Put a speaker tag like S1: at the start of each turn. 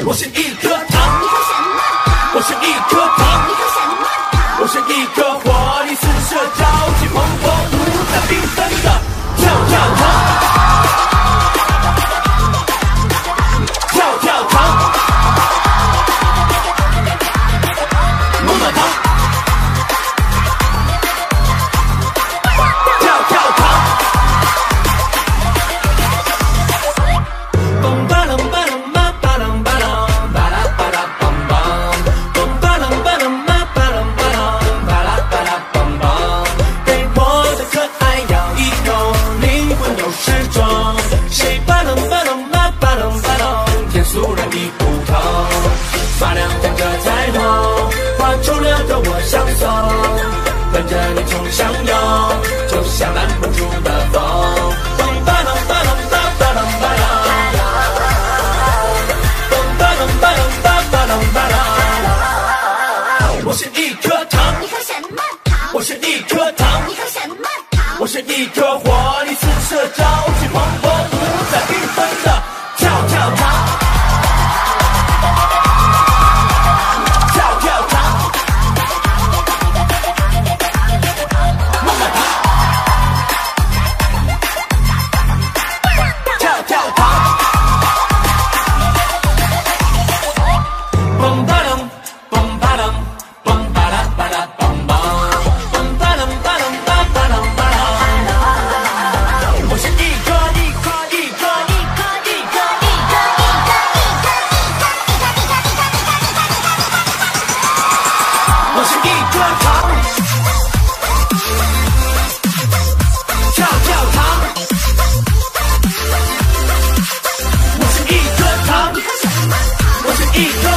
S1: 我是一颗糖，
S2: 你喝什么糖？
S1: 我是一颗糖，
S2: 你喝什么糖？
S1: 我是一颗活力四射、朝气蓬勃、五彩缤纷的跳跳糖，跳跳糖，么么糖，跳跳糖。嘣巴啷巴啷嘛巴啷巴啷，巴拉巴拉梆梆。嘣巴啷巴啷嘛巴啷巴啷，巴拉巴拉梆梆。对我的可爱咬一口，灵魂有始终。谁巴啷巴啷嘛巴啷巴啷，天素人的骨头，发亮跟着彩虹，画出了的我相送，跟着你冲向右，就像拦不住的风。嘣巴啷巴啷巴巴啷巴啷。我是一颗糖，
S2: 你喝什么糖？
S1: 我是一颗糖，
S2: 你喝什么糖？
S1: 我是一颗活力四射、朝气蓬勃、五彩缤纷的跳跳糖，跳跳糖，么么糖，跳跳糖，嘣巴啷，嘣巴啷。一颗